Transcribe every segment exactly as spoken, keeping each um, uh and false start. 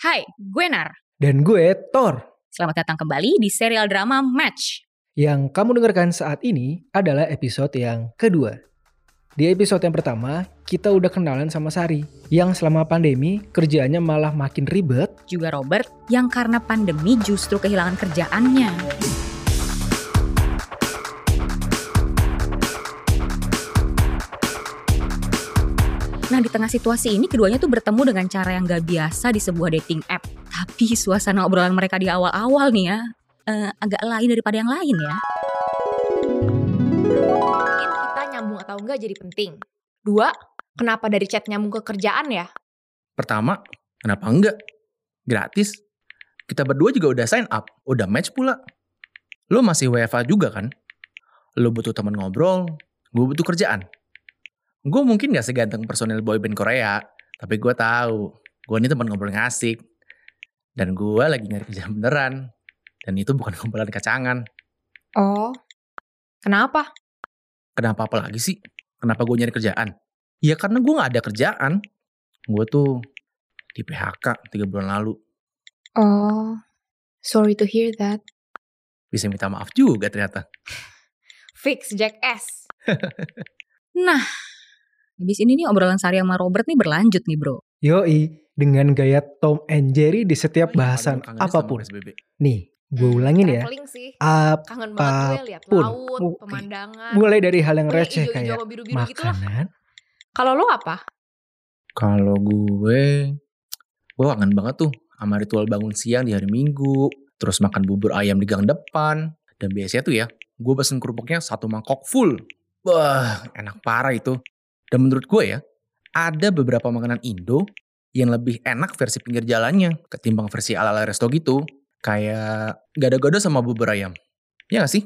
Hai, gue Nar. Dan gue Thor. Selamat datang kembali di serial drama Match. Yang kamu dengarkan saat ini adalah episode yang kedua. Di episode yang pertama, kita udah kenalan sama Sari, yang selama pandemi kerjaannya malah makin ribet. Juga Robert, yang karena pandemi justru kehilangan kerjaannya. Nah, di tengah situasi ini keduanya tuh bertemu dengan cara yang gak biasa di sebuah dating app. Tapi suasana obrolan mereka di awal-awal nih ya, uh, agak lain daripada yang lain ya. Mungkin kita nyambung atau enggak jadi penting. Dua, kenapa dari chat nyambung ke kerjaan ya? Pertama, kenapa enggak? Gratis. Kita berdua juga udah sign up, udah match pula. Lo masih W F H juga kan? Lo butuh teman ngobrol, gue butuh kerjaan. Gue mungkin gak seganteng personel boyband Korea, tapi gue tahu gue ini teman ngobrol yang asik. Dan gue lagi nyari kerjaan beneran. Dan itu bukan kumpulan kacangan. Oh, kenapa? Kenapa apa lagi sih? Kenapa gue nyari kerjaan? Ya karena gue gak ada kerjaan. Gue tuh di P H K tiga bulan lalu. Oh, sorry to hear that. Bisa minta maaf juga ternyata. Fix Jackass. Nah, habis ini nih obrolan Sari sama Robert nih berlanjut nih bro. Yoi, dengan gaya Tom and Jerry di setiap bahasan apapun. Nih, gue Hmm, ulangin ya. traveling sih. Kangen banget gue lihat Apapun. laut, Oke. pemandangan. Mulai dari hal yang Pokoknya receh ijo-ijo kayak sama biru-biru gitu lah. makanan. Kalau lo apa? Kalau gue, gue kangen banget tuh sama ritual bangun siang di hari Minggu, terus makan bubur ayam di gang depan, dan biasanya tuh ya, gue pesen kerupuknya satu mangkok full. Wah, enak parah itu. Dan menurut gue ya, ada beberapa makanan Indo yang lebih enak versi pinggir jalannya ketimbang versi ala-ala resto gitu. Kayak gado-gado sama bubur ayam. Ya gak sih?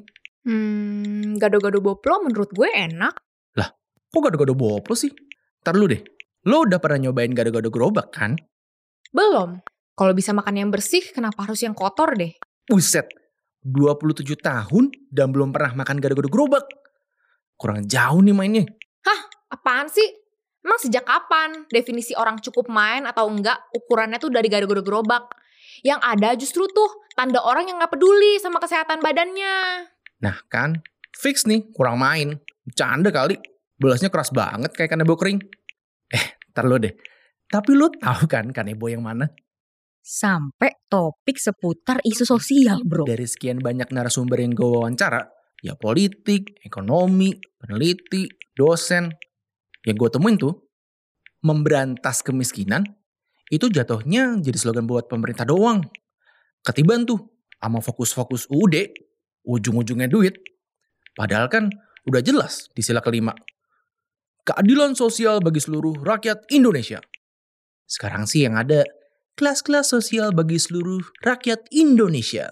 Hmm, gado-gado boplo menurut gue enak. Lah, kok gado-gado boplo sih? Ntar lu deh, lo udah pernah nyobain gado-gado gerobak kan? Belum. Kalau bisa makan yang bersih, kenapa harus yang kotor deh? Buset, dua puluh tujuh tahun dan belum pernah makan gado-gado gerobak. Kurang jauh nih mainnya. Apaan sih? Emang sejak kapan definisi orang cukup main atau enggak ukurannya tuh dari gado-gado gerobak? Yang ada justru tuh tanda orang yang gak peduli sama kesehatan badannya. Nah kan, fix nih, kurang main. Bercanda kali, belasnya keras banget kayak kanebo kering. Eh, ntar lo deh. Tapi lo tahu kan kanebo yang mana? Sampai topik seputar isu sosial bro. Dari sekian banyak narasumber yang gue wawancara, ya politik, ekonomi, peneliti, dosen. Yang gue temuin tuh, memberantas kemiskinan, itu jatuhnya jadi slogan buat pemerintah doang. Ketiban tuh, sama fokus-fokus U U D, ujung-ujungnya duit. Padahal kan udah jelas di sila kelima. Keadilan sosial bagi seluruh rakyat Indonesia. Sekarang sih yang ada, kelas-kelas sosial bagi seluruh rakyat Indonesia.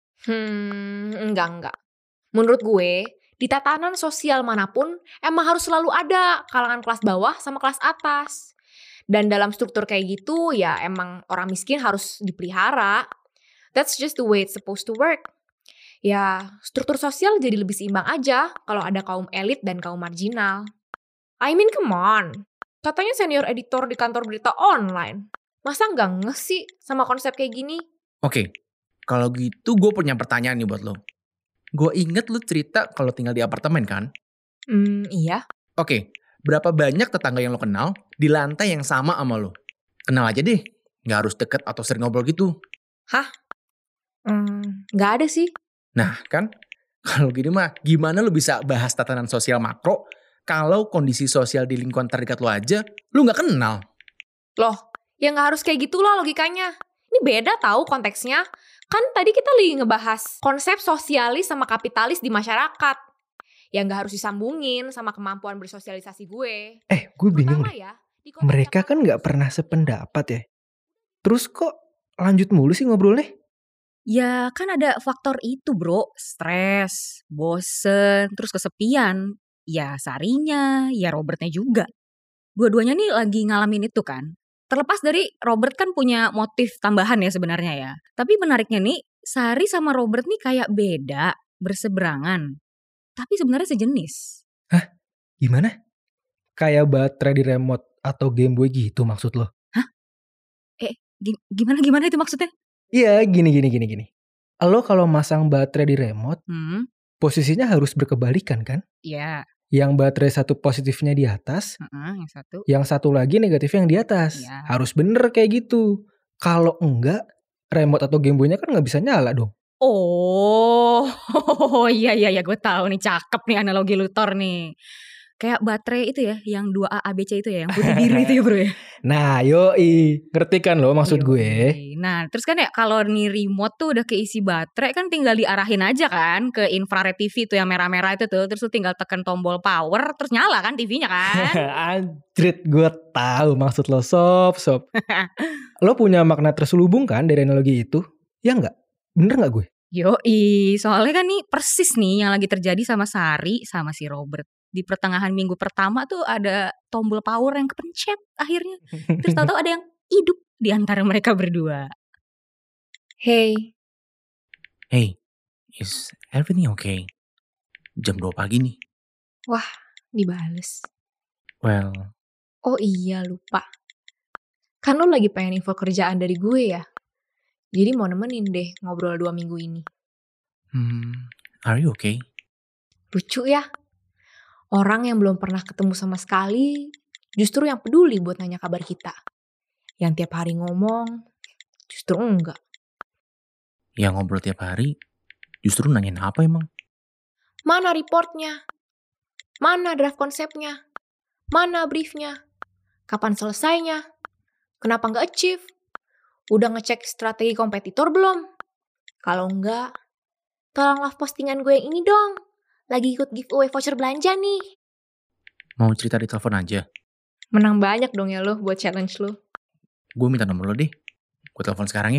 Hmm, enggak-enggak. Menurut gue, di tatanan sosial manapun, emang harus selalu ada kalangan kelas bawah sama kelas atas. Dan dalam struktur kayak gitu, ya emang orang miskin harus dipelihara. That's just the way it's supposed to work. Ya, struktur sosial jadi lebih seimbang aja kalau ada kaum elit dan kaum marginal. I mean, come on. Katanya senior editor di kantor berita online. Masa nggak ngeh sih sama konsep kayak gini? Oke, kalau gitu gue punya pertanyaan nih buat lo. Gue inget lu cerita kalau tinggal di apartemen kan? Hmm, iya. Oke, berapa banyak tetangga yang lo kenal di lantai yang sama sama lo? Kenal aja deh, gak harus deket atau sering ngobrol gitu. Hmm, nggak ada sih. Nah kan, kalau gini mah gimana lo bisa bahas tatanan sosial makro kalau kondisi sosial di lingkungan terdekat lo aja lo gak kenal? Loh, ya nggak harus kayak gitu lah logikanya. Ini beda tahu konteksnya. Kan tadi kita lagi ngebahas konsep sosialis sama kapitalis di masyarakat. Ya nggak harus disambungin sama kemampuan bersosialisasi gue. Eh, gue bingung Terutama deh. ya, di konteks Mereka yang- kan gak pernah sependapat ya. Terus kok lanjut mulu sih ngobrolnya? Ya kan ada faktor itu bro, stres, bosen, terus kesepian. Ya Sarinya, ya Robertnya juga. Dua-duanya nih lagi ngalamin itu kan. Terlepas dari Robert kan punya motif tambahan ya sebenarnya ya. Tapi menariknya nih, Sari sama Robert nih kayak beda, berseberangan. Tapi sebenarnya sejenis. Gimana? Kayak baterai di remote atau Game Boy gitu maksud lo? Gi- Gimana gimana itu maksudnya? Iya, gini gini gini gini. Lo kalau masang baterai di remote, Hmm, posisinya harus berkebalikan kan? ya, Yang baterai satu positifnya di atas, heeh, yang satu. yang satu lagi negatifnya yang di atas. Iya. Harus bener kayak gitu. Kalau enggak, remote atau Game Boy-nya kan nggak bisa nyala dong. Oh, iya iya iya, gue tahu nih, cakep nih analogi lu Thor nih. Kayak baterai itu ya, yang dua A A B C itu ya, yang putih biru itu ya bro ya. Nah, yoi, ngerti kan lo maksud gue? Yoi. Nah, terus kan ya kalau nih remote tuh udah keisi baterai kan tinggal diarahin aja kan ke infrared T V tuh yang merah-merah itu tuh, terus lu tinggal tekan tombol power terus nyala kan T V-nya kan. Anjrit, gue tahu maksud lo, sob, sob. Lo punya makna terselubung kan dari analogi itu? Ya enggak? Bener gak gue? Yoi, soalnya kan nih persis nih yang lagi terjadi sama Sari sama si Robert. Di pertengahan minggu pertama tuh ada tombol power yang kepencet akhirnya. Terus tahu-tahu ada yang hidup di antara mereka berdua. Hey, Hey, is everything okay? Jam dua pagi nih. dibales. Well, Oh iya, lupa. Kan lo lagi pengen info kerjaan dari gue ya? Jadi mau nemenin deh ngobrol dua minggu ini. hmm, are you okay? Lucu ya? Orang yang belum pernah ketemu sama sekali, justru yang peduli buat nanya kabar kita. Yang tiap hari ngomong, justru enggak. Yang ngobrol tiap hari, justru nanyain apa emang? Mana reportnya? Mana draft konsepnya? Mana briefnya? Kapan selesainya? Kenapa nggak achieve? Udah ngecek strategi kompetitor belum? Kalau enggak, tolonglah postingan gue yang ini dong. Lagi ikut giveaway voucher belanja nih. Mau cerita di telepon aja? Menang banyak dong ya lo buat challenge lo. Gue minta nomor lo deh. Gue telepon sekarang ya.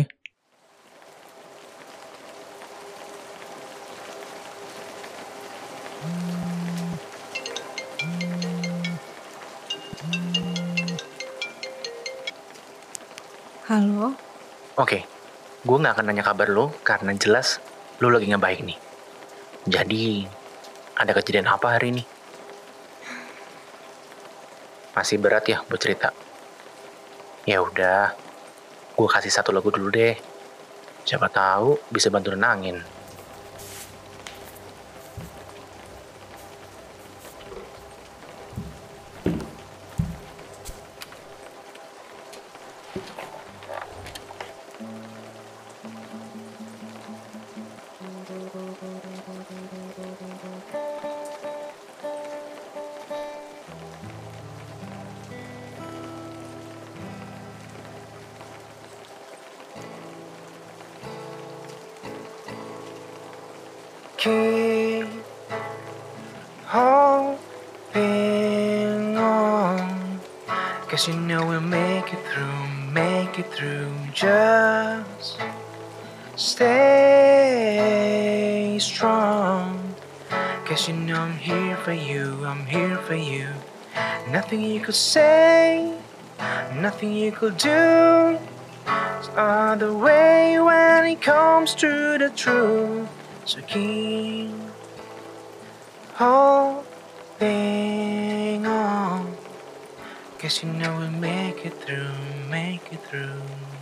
Halo? Oke, gue gak akan nanya kabar lo karena jelas lo lagi gak baik nih. Jadi, ada kejadian apa hari ini? Masih berat ya buat cerita? Ya udah, gue kasih satu lagu dulu deh. Siapa tahu bisa bantu nenangin. Keep holding on, 'cause you know we'll make it through, make it through. Just stay strong, 'cause you know I'm here for you, I'm here for you. Nothing you could say, nothing you could do, it's other way when it comes to the truth. So keep holding on, 'cause you know we'll make it through, make it through.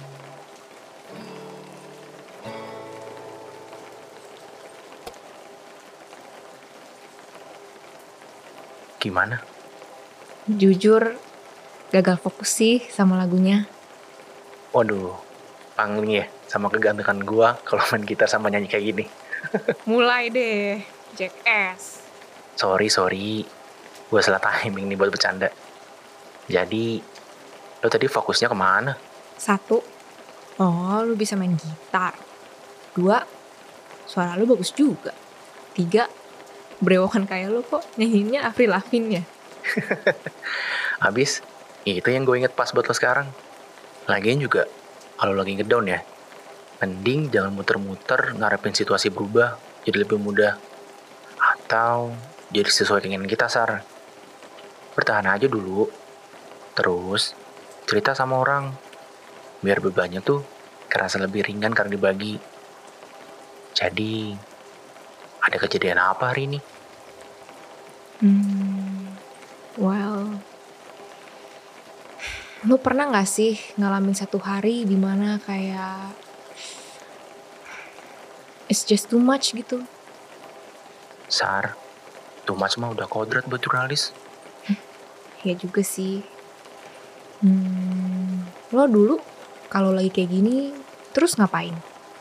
Gimana? Jujur, gagal fokus sih sama lagunya. Waduh, pangling ya sama kegantengan gue kalau main gitar sama nyanyi kayak gini. Mulai deh, Jackass. Sorry, sorry. Gue salah timing nih buat bercanda. Jadi, lo tadi fokusnya kemana? Satu, oh lu bisa main gitar. Dua, suara lu bagus juga. Tiga, brewokan kayak lu kok nyanyinya Avril Lavigne ya. Habis, itu yang gue inget pas buat lo sekarang. Lagian juga, kalau lagi ngedown ya, mending jangan muter-muter ngarepin situasi berubah jadi lebih mudah. Atau jadi sesuai keinginan kita, Sar. Bertahan aja dulu. Terus, cerita sama orang. Biar bebannya tuh kerasa lebih ringan karena dibagi. Jadi, ada kejadian apa hari ini? Hmm, well, Lu pernah gak sih ngalamin satu hari dimana kayak it's just too much gitu? Sar, too much mah udah kodrat buat jurnalis. Ya juga sih. Hmm, lo dulu kalau lagi kayak gini terus ngapain?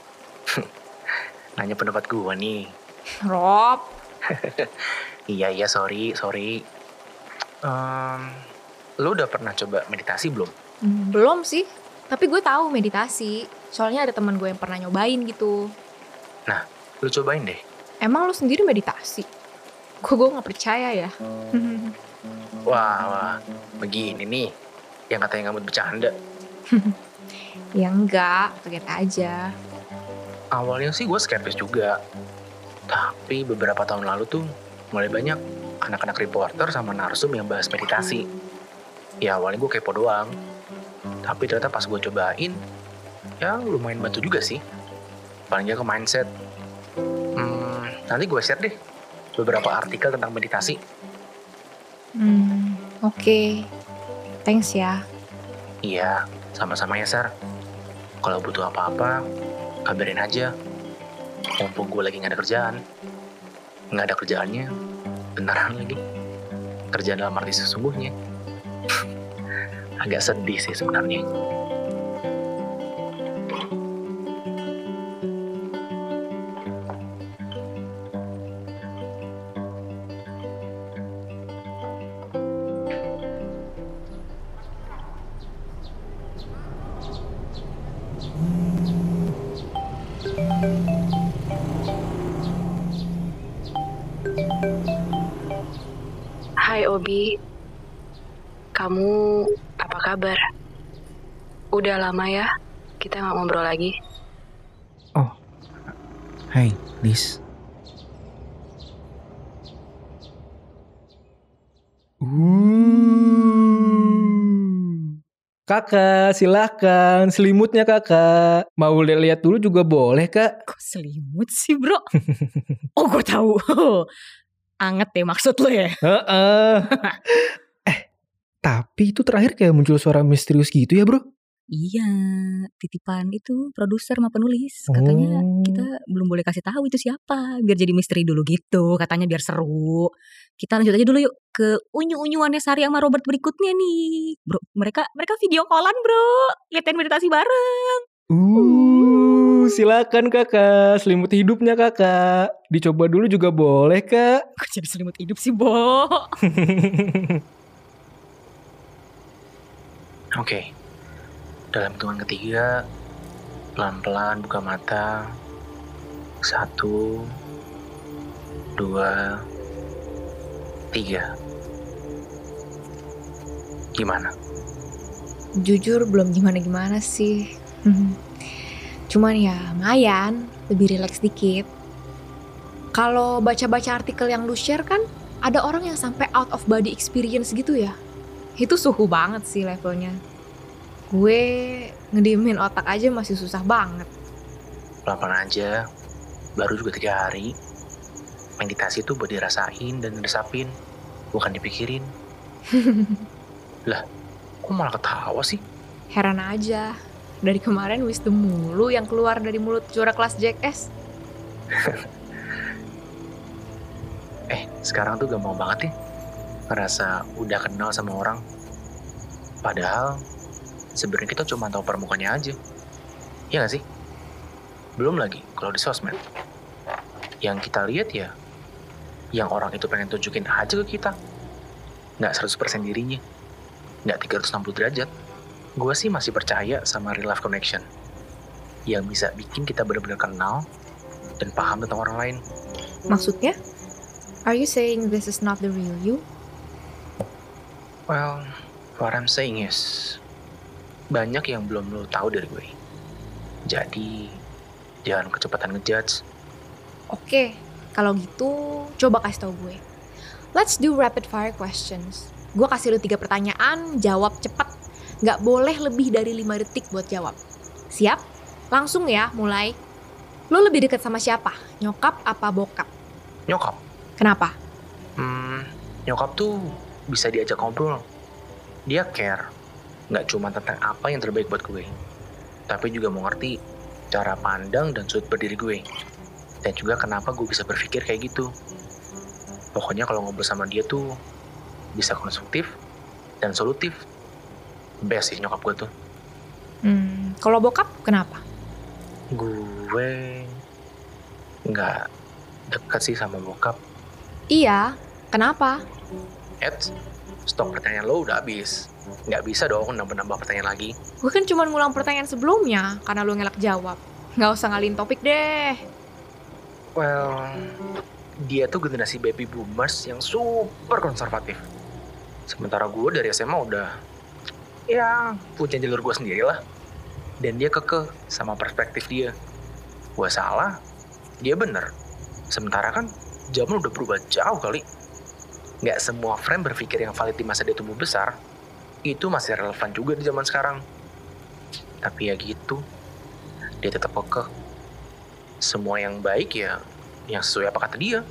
Nanya pendapat gua nih. Rob. Iya, iya, sorry, sorry. Um, lu udah pernah coba meditasi belum? Hmm, belum sih, tapi gue tahu meditasi. Soalnya ada teman gue yang pernah nyobain gitu. Nah, lu cobain deh. Emang lu sendiri meditasi? Kok gue gak percaya ya? Wah, wah, begini nih. Yang katanya nggak mau bercanda. Ya enggak, kaget aja. Awalnya sih gue skeptis juga. Tapi beberapa tahun lalu tuh mulai banyak anak-anak reporter sama narsum yang bahas meditasi. Ya awalnya gue kepo doang. Tapi ternyata pas gue cobain, ya lumayan bantu juga sih. Paling nggak ke mindset. Hmm, nanti gue share deh beberapa artikel tentang meditasi. Hmm, oke. Okay. Thanks ya. Iya, sama-sama ya, Sar. Kalau butuh apa-apa, kabarin aja. Mumpung gue lagi gak ada kerjaan. Gak ada kerjaannya, beneran lagi. Kerjaan dalam arti sesungguhnya. Agak sedih sih sebenarnya. Hai Obi, kamu apa kabar? Udah lama ya kita gak ngobrol lagi. Oh, hai Liz. Uh. Kakak, silahkan. Selimutnya kakak. Mau lihat dulu juga boleh kak. Kok selimut sih bro? Oh gue tahu. Anget deh maksud lo ya? Heeh. Eh, tapi itu terakhir kayak muncul suara misterius gitu ya bro? Iya, titipan itu produser sama penulis. Katanya Oh. kita belum boleh kasih tahu itu siapa, biar jadi misteri dulu gitu. Katanya biar seru. Kita lanjut aja dulu yuk ke unyu-unyuannya Sari sama Robert berikutnya nih. Bro, mereka mereka video callan bro, liatin meditasi bareng. Uh, silakan kakak. Selimut hidupnya kakak. Dicoba dulu juga boleh kak. Kok jadi selimut hidup sih Bo? Oke, dalam hitungan ketiga, pelan-pelan buka mata. Satu, dua, tiga. Gimana? Jujur belum gimana-gimana sih. Cuman ya lumayan, lebih rileks dikit. Kalau baca-baca artikel yang lu share kan, ada orang yang sampai out of body experience gitu ya. Itu suhu banget sih levelnya. Gue ngediemin otak aja masih susah banget. Pelan-pelan aja, baru juga tiga hari. Meditasi itu buat dirasain dan ngeresapin, bukan dipikirin. Lah, kok malah ketawa sih? Heran aja, dari kemarin wisdom mulu yang keluar dari mulut juara kelas Jackass. Eh, sekarang tuh gampang banget ya ngerasa udah kenal sama orang. Padahal sebenarnya kita cuma tahu permukaannya aja. Iya gak sih? Belum lagi kalau di sosmed. Yang kita lihat ya, yang orang itu pengen tunjukin aja ke kita. Nggak seratus persen dirinya. Nggak tiga ratus enam puluh derajat. Gue sih masih percaya sama real life connection. Yang bisa bikin kita benar-benar kenal dan paham tentang orang lain. Maksudnya? Are you saying this is not the real you? Well, what I'm saying is, banyak yang belum lo tahu dari gue. Jadi, jangan kecepatan ngejudge. Oke, kalau gitu coba kasih tau gue. Let's do rapid fire questions. Gue kasih lu tiga pertanyaan, jawab cepat. Gak boleh lebih dari lima detik buat jawab. Siap? Langsung ya, mulai. Lu lebih dekat sama siapa? Nyokap apa bokap? Nyokap. Kenapa? Hmm, nyokap tuh bisa diajak ngobrol. Dia care. Nggak cuma tentang apa yang terbaik buat gue, tapi juga mau ngerti cara pandang dan sudut berdiri gue. Dan juga kenapa gue bisa berpikir kayak gitu. Pokoknya kalau ngobrol sama dia tuh bisa konstruktif dan solutif. Best sih nyokap gue tuh. Hmm, kalau bokap kenapa? Gue nggak dekat sih sama bokap. Iya, kenapa? Ed, stok pertanyaan lo udah habis. Nggak bisa dong nambah-nambah pertanyaan lagi. Gue kan cuma ngulang pertanyaan sebelumnya karena lu ngelak jawab. Nggak usah ngalihin topik deh. Well, dia tuh generasi baby boomers yang super konservatif. Sementara gue dari S M A udah, ya punya jalur gue sendiri lah. Dan dia kekeh sama perspektif dia. Gue salah, dia bener. Sementara kan zaman udah berubah jauh kali. Nggak semua frame berpikir yang valid di masa dia tumbuh besar itu masih relevan juga di zaman sekarang. Tapi ya gitu, dia tetap kekeh. Semua yang baik ya yang sesuai apa kata dia.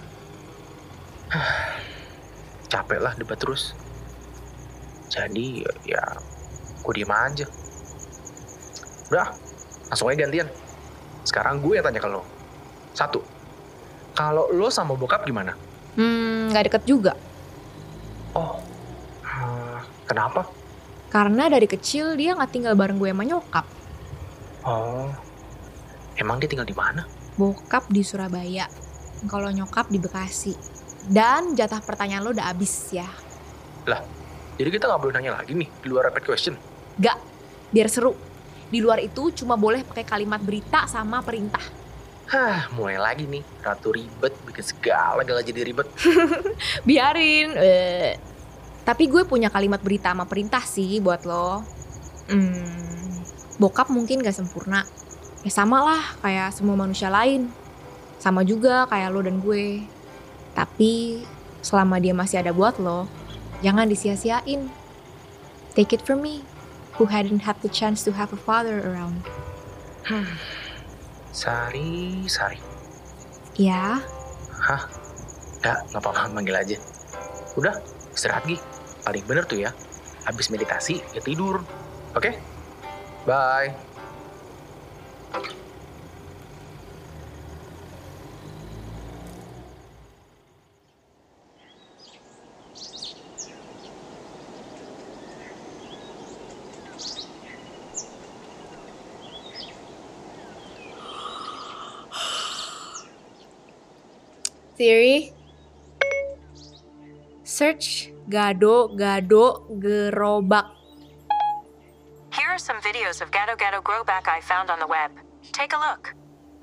Capek lah debat terus. Jadi ya gue diem aja. Udah, langsung aja gantian. Sekarang gue yang tanya ke lo. Satu, kalau lo sama bokap gimana? Hmm, nggak deket juga. Oh, hmm, kenapa? Karena dari kecil dia nggak tinggal bareng gue sama nyokap. Oh, emang dia tinggal di mana? Bokap di Surabaya, kalau nyokap di Bekasi. Dan jatah pertanyaan lo udah abis ya. Lah, jadi kita nggak boleh nanya lagi nih di luar rapid question? Gak, biar seru. Di luar itu cuma boleh pakai kalimat berita sama perintah. Hah, mulai lagi nih. Ratu ribet, bikin segala gala jadi ribet. Biarin. Eh. Tapi gue punya kalimat berita sama perintah sih buat lo. Hmm, bokap mungkin gak sempurna. Ya sama lah kayak semua manusia lain. Sama juga kayak lo dan gue. Tapi selama dia masih ada buat lo, jangan disia-siain. Take it from me, who hadn't had the chance to have a father around. Hmm. Sari, Sari. Ya. Hah? Gak, gak apa-apa, manggil aja. Udah, istirahat Gi. Paling bener tuh ya, habis meditasi ya tidur. Oke? Okay? Bye. Siri, search gado-gado gerobak. Here are some videos of Gado Gado Growback I found on the web. Take a look.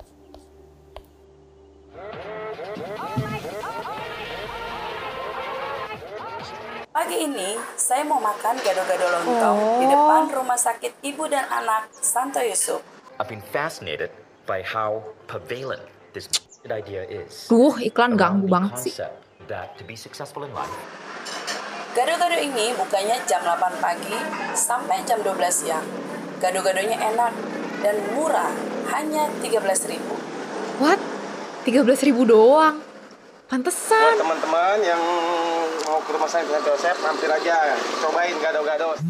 Pagi ini, saya mau makan gado-gado lontong Oh. di depan Rumah Sakit Ibu dan Anak Santo Yusuf. I've been fascinated by how prevalent this idea is. Duh, iklan around ganggu the banget sih. concept that to be successful in life, Gado-gado ini bukanya jam delapan pagi sampai jam dua belas siang. Gado-gadonya enak dan murah, hanya tiga belas ribu. What? tiga belas ribu doang? Buat Pantesan. teman-teman yang mau ke rumah sakit Santo Yosef, mampir aja, cobain gado-gado.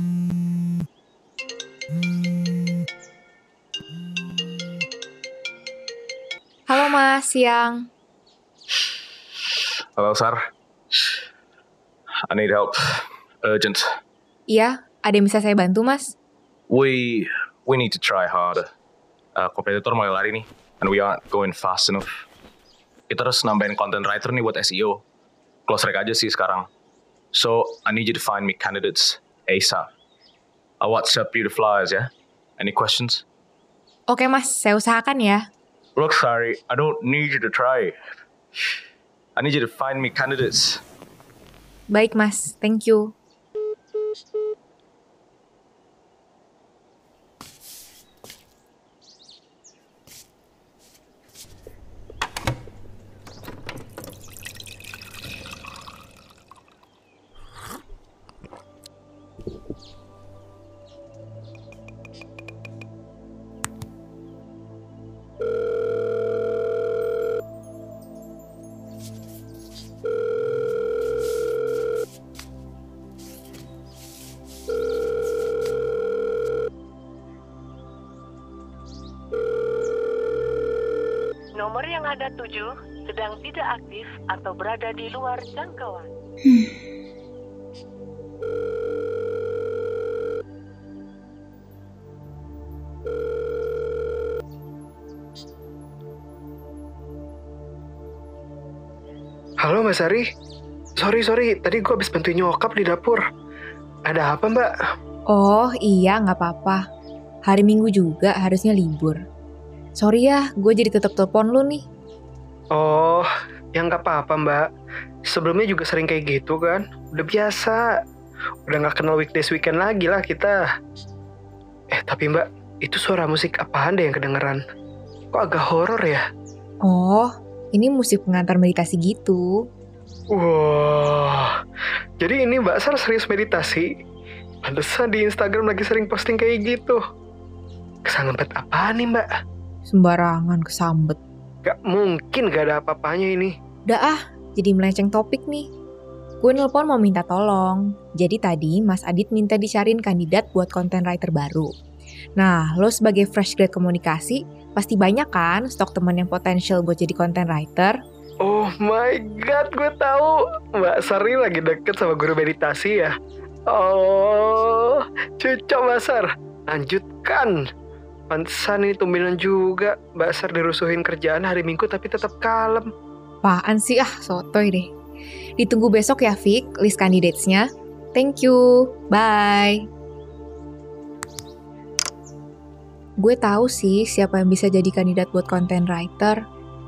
Halo Mas, siang. Hello, Sar. I need help. Urgent. Iya, ada yang bisa saya bantu Mas? We we need to try harder. Uh, kompetitor mulai lari nih, and we aren't going fast enough. Kita harus nambahin content writer nih buat S E O. Close rec aja sih sekarang. So, I need you to find me candidates ASAP. I'll WhatsApp you the flyers, ya. Any questions? Oke Mas, saya usahakan ya. Look, sorry, I don't need you to try. I need you to find me candidates. Baik Mas, thank you. Nomor yang Anda tuju sedang tidak aktif atau berada di luar jangkauan. Halo Mbak Sari. Sorry, sorry. Tadi gue habis bantuin nyokap di dapur. Ada apa Mbak? Oh iya, nggak apa-apa. Hari Minggu juga harusnya libur. Sorry ya, gue jadi tetap telepon lu nih. Oh, ya nggak apa-apa Mbak. Sebelumnya juga sering kayak gitu kan. Udah biasa. Udah nggak kenal weekdays weekend lagi lah kita. Eh tapi Mbak, itu suara musik apaan deh yang kedengeran? Kok agak horor ya? Oh, ini musik pengantar meditasi gitu. Wah, jadi ini Mbak Sar serius meditasi? Pantesan di Instagram lagi sering posting kayak gitu. Kesambet apaan nih Mbak? Sembarangan kesambet. Gak mungkin gak ada apa-apanya ini. Udah ah, jadi melenceng topik nih. Gue nelpon mau minta tolong. Jadi tadi Mas Adit minta dicariin kandidat buat content writer baru. Nah, lo sebagai fresh grad komunikasi, pasti banyak kan stok teman yang potensial buat jadi content writer? Oh my god, gue tahu Mbak Sari lagi deket sama guru meditasi ya. Oh, cocok Mbak Sar. Lanjutkan. Pantesan ini tumbenan juga Mbak Sar dirusuhin kerjaan hari Minggu tapi tetap kalem. Apaan sih ah, sotoy deh. Ditunggu besok ya Vic, list candidates-nya. Thank you, bye. Gue tahu sih siapa yang bisa jadi kandidat buat content writer.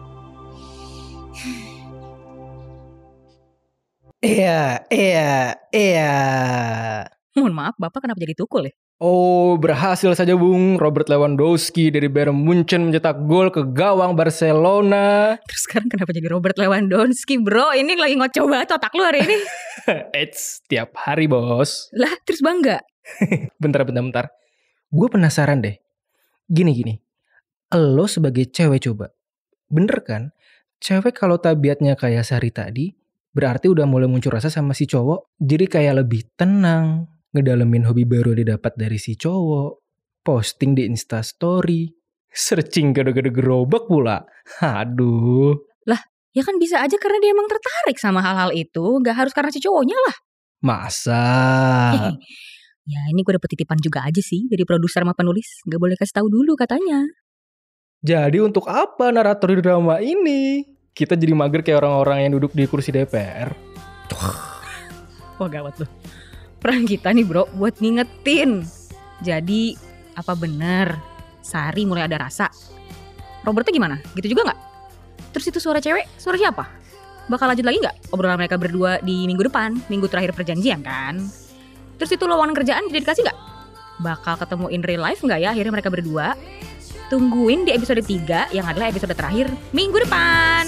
Iya, iya, iya. Mohon maaf, Bapak kenapa jadi tukul ya? Oh, berhasil saja Bung. Robert Lewandowski dari Bayern Munchen mencetak gol ke gawang Barcelona. Terus sekarang kenapa jadi Robert Lewandowski, bro? Ini lagi ngocok banget otak lu hari ini. Eits, tiap hari bos. Lah, terus bangga? Bentar, bentar, bentar. Gue penasaran deh. Gini-gini. Lo sebagai cewek coba. Bener kan? Cewek kalau tabiatnya kayak Sari tadi, berarti udah mulai muncul rasa sama si cowok. Jadi kayak lebih tenang. Ngedalemin hobi baru yang didapat dari si cowok. Posting di Instastory. Searching gado-gado gerobak pula. Aduh. Lah, ya kan bisa aja karena dia emang tertarik sama hal-hal itu. Gak harus karena si cowoknya lah. Masa? Ya ini gue dapet titipan juga aja sih dari produser sama penulis. Gak boleh kasih tahu dulu katanya. Jadi untuk apa narator di drama ini? Kita jadi mager kayak orang-orang yang duduk di kursi D P R. Wah gawat loh. Peran kita nih bro buat ngingetin. Jadi apa bener Sari mulai ada rasa? Robertnya gimana? Gitu juga gak? Terus itu suara cewek, suara siapa? Bakal lanjut lagi gak obrolan mereka berdua di minggu depan? Minggu terakhir perjanjian kan? Terus itu lowongan kerjaan dikasih gak? Bakal ketemu in real life gak ya akhirnya mereka berdua? Tungguin di episode tiga yang adalah episode terakhir minggu depan.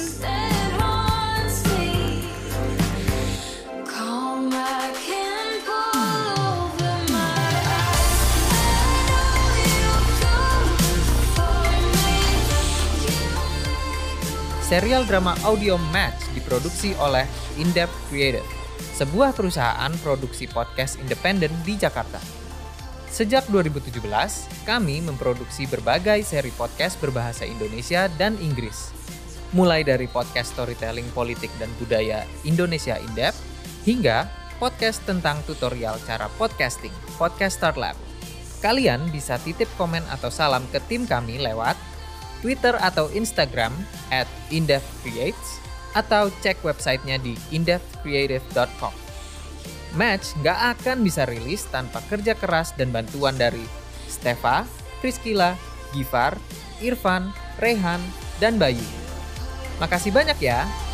Serial drama audio Match diproduksi oleh Indep Creative, sebuah perusahaan produksi podcast independen di Jakarta. Sejak dua ribu tujuh belas, kami memproduksi berbagai seri podcast berbahasa Indonesia dan Inggris. Mulai dari podcast storytelling politik dan budaya Indonesia Indep, hingga podcast tentang tutorial cara podcasting, Podcaster Lab. Kalian bisa titip komen atau salam ke tim kami lewat Twitter atau Instagram at indevcreates atau cek websitenya di indevcreative dot com. Match gak akan bisa rilis tanpa kerja keras dan bantuan dari Stefa, Priscilla, Gifar, Irfan, Rehan, dan Bayu. Makasih banyak ya.